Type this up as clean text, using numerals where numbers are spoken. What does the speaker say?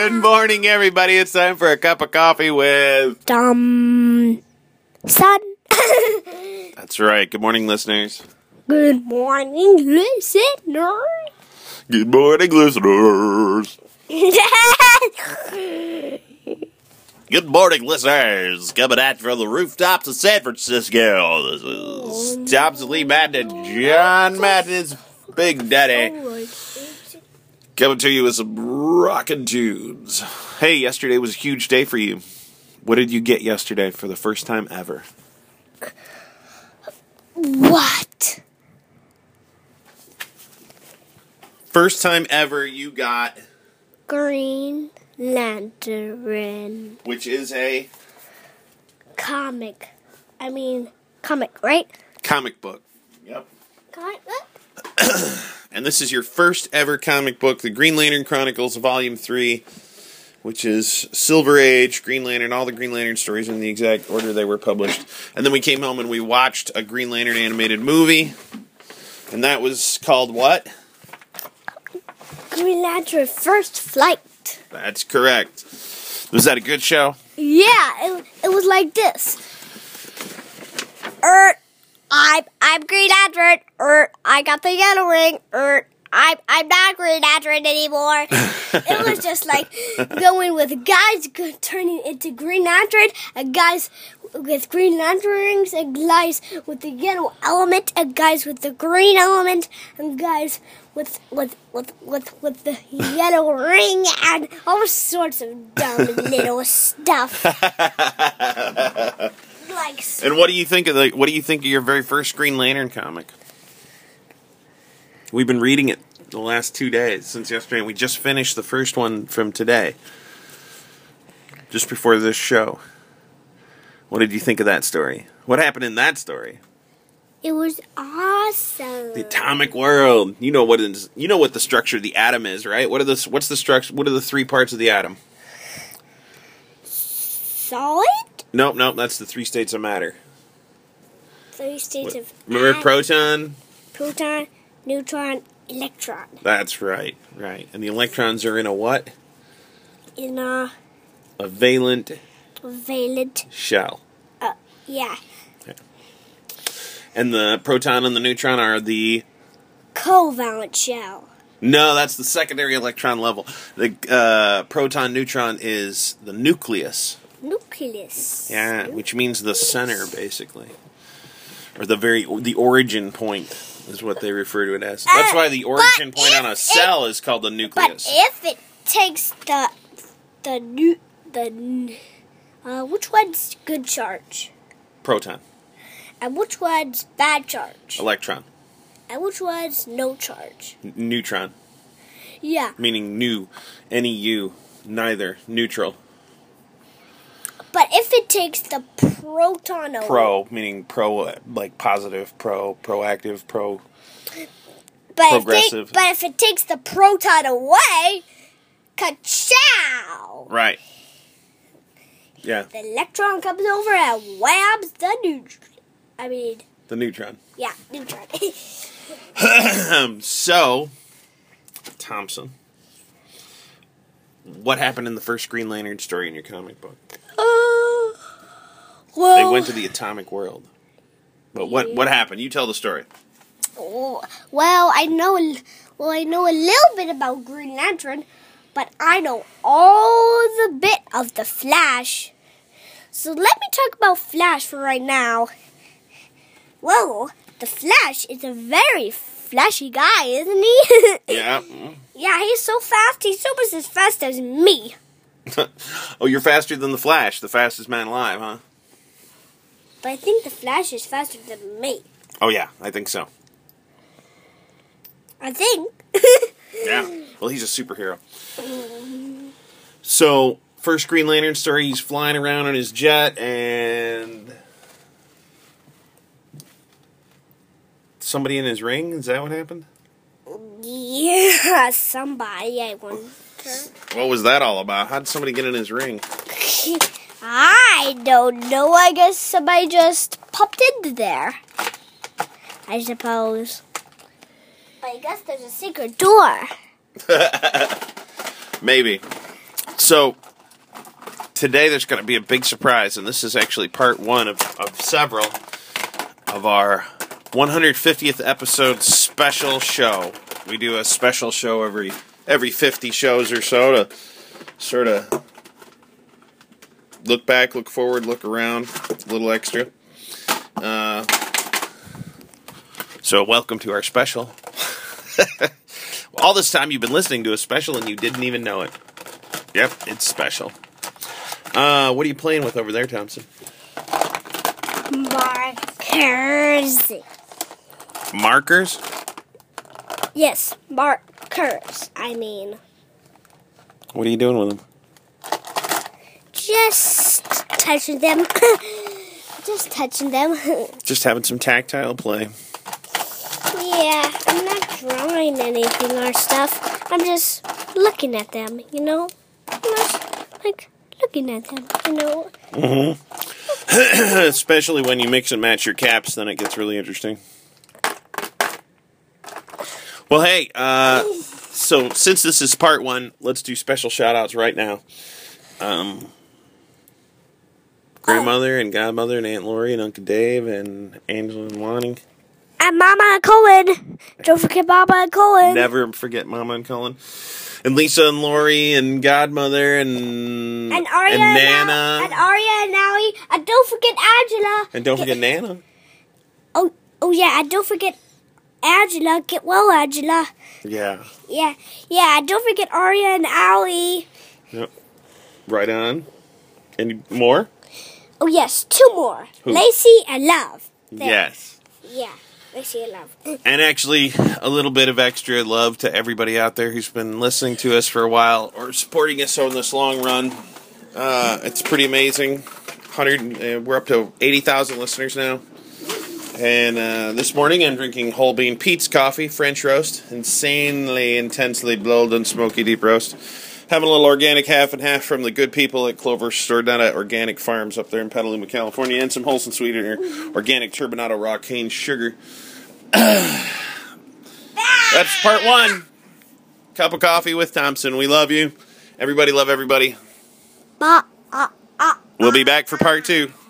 Good morning, everybody. It's time for a cup of coffee with Son. That's right. Good morning, listeners. Good morning, listener. Good morning, listeners. Good morning, listeners. Coming at you from the rooftops of San Francisco. This is Thompson Lee Madden and John Madden's Big Daddy. Coming to you with some rockin' tunes. Hey, yesterday was a huge day for you. What did you get yesterday for the first time ever? What? First time ever you got... Green Lantern. Which is a... Comic, right? Comic book. Yep. Comic book? And this is your first ever comic book, The Green Lantern Chronicles, Volume 3, which is Silver Age, Green Lantern, all the Green Lantern stories in the exact order they were published. And then we came home and we watched a Green Lantern animated movie, and that was called what? Green Lantern First Flight. That's correct. Was that a good show? Yeah, it was like this. I'm Green Lantern. I got the yellow ring. I'm not Green Lantern anymore. It was just like going with guys turning into Green Lantern, and guys with Green Lantern rings, and guys with the yellow element, and guys with the green element, and guys with the yellow ring, and all sorts of dumb little stuff. And what do you think of your very first Green Lantern comic? We've been reading it the last 2 days since yesterday. We just finished the first one from today, just before this show. What did you think of that story? What happened in that story? It was awesome. The atomic world. You know what the structure of the atom is, right? What's the structure? What are the 3 parts of the atom? Solid? Nope, that's the 3 states of matter. 3 states of Remember atom. proton, neutron, electron. That's right. And the electrons are in a what? In a valent shell. Yeah. And the proton and the neutron are the covalent shell. No, that's the secondary electron level. The proton-neutron is the nucleus. Nucleus. Yeah, which means the center, basically. Or the origin point is what they refer to it as. That's why the origin point on a cell is called the nucleus. But if it takes which one's good charge? Proton. And which one's bad charge? Electron. And which one's no charge? Neutron. Yeah. Meaning new. N-E-U. Neither. Neutral. But if it takes the proton away... Pro, meaning pro, like positive, proactive, progressive. But if it takes the proton away, ka-chow! Right. Yeah. The electron comes over and whams the neutron. The neutron. Yeah, neutron. So, Thompson, what happened in the first Green Lantern story in your comic book? Well, they went to the atomic world. But what happened? You tell the story. Well, I know a little bit about Green Lantern, but I know all the bit of the Flash. So let me talk about Flash for right now. Well, the Flash is a very flashy guy, isn't he? Yeah. Yeah, he's so fast. He's almost as fast as me. Oh, you're faster than the Flash, the fastest man alive, huh? But I think the Flash is faster than me. Oh, yeah, I think so. I think. Yeah. Well, he's a superhero. So, first Green Lantern story, he's flying around on his jet, and somebody in his ring? Is that what happened? Yeah, somebody, I wonder. What was that all about? How did somebody get in his ring? I don't know. I guess somebody just popped into there. I suppose. But I guess there's a secret door. Maybe. So, today there's going to be a big surprise, and this is actually part one of several of our 150th episode special show. We do a special show every 50 shows or so to sort of look back, look forward, look around, a little extra. So welcome to our special. All this time you've been listening to a special and you didn't even know it. Yep, it's special. What are you playing with over there, Thompson? Markers. Markers? Yes, markers, I mean. What are you doing with them? Just touching them. Just touching them. Just having some tactile play. Yeah, I'm not drawing anything or stuff. I'm just looking at them, you know? I'm just, like, looking at them, you know? Mm-hmm. Especially when you mix and match your caps, then it gets really interesting. Well, hey, so since this is part one, let's do special shout-outs right now. Grandmother and Godmother and Aunt Lori and Uncle Dave and Angela and Lonnie. And Mama and Colin. Don't forget Mama and Colin. Never forget Mama and Colin. And Lisa and Lori and Godmother and Arya and Nana. And Arya and Allie. And don't forget Angela. And don't forget Nana. Oh yeah, and don't forget Angela. Get well, Angela. Yeah. Yeah, and don't forget Arya and Allie. Yep. Right on. Any more? Oh yes, two more. Who? Lacey and Love. There. Yes. Yeah, Lacey and Love. And actually, a little bit of extra love to everybody out there who's been listening to us for a while or supporting us on this long run. It's pretty amazing. We're up to 80,000 listeners now. And this morning I'm drinking whole bean Pete's coffee, French roast, insanely, intensely blowed and smoky deep roast. Having a little organic half and half from the good people at Clover Stordata Organic Farms up there in Petaluma, California, and some Wholesome Sweetener, organic turbinado raw cane sugar. That's part one. Cup of coffee with Thompson. We love you. Everybody love everybody. We'll be back for part two.